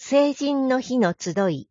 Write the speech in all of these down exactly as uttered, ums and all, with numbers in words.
成人の日の集い。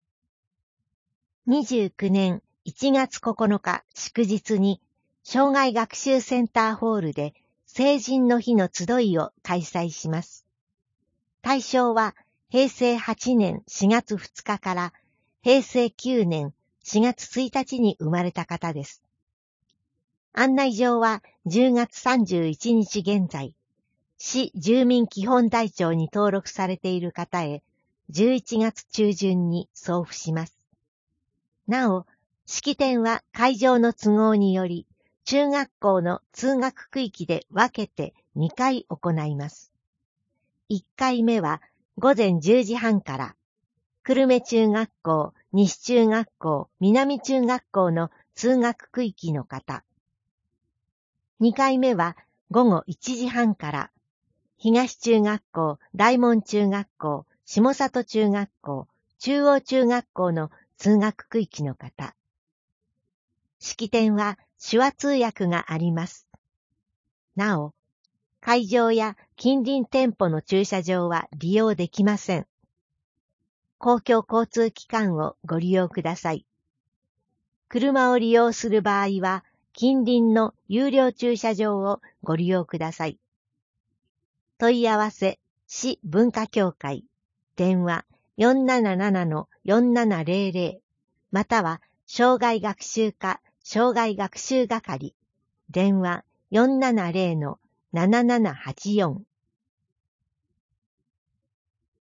にじゅうきゅうねんいちがつここのか祝日に、障害学習センターホールで成人の日の集いを開催します。対象はへいせいはちねんしがつふつかからへいせいきゅうねんしがつついたちに生まれた方です。案内状はじゅうがつさんじゅういちにち現在、市住民基本台帳に登録されている方へじゅういちがつちゅうじゅんに送付します。なお、式典は会場の都合により、中学校の通学区域で分けてにかい行います。いっかいめはごぜんじゅうじはんから、久留米中学校、西中学校、南中学校の通学区域の方。にかいめはごごいちじはんから、東中学校、大門中学校、下里中学校、中央中学校の通学区域の方。式典は手話通訳があります。なお、会場や近隣店舗の駐車場は利用できません。公共交通機関をご利用ください。車を利用する場合は、近隣の有料駐車場をご利用ください。問い合わせ、市文化協会、電話 よんななななのよんななぜろぜろ または障害学習課障害学習係、電話 よんななぜろのななななはちよん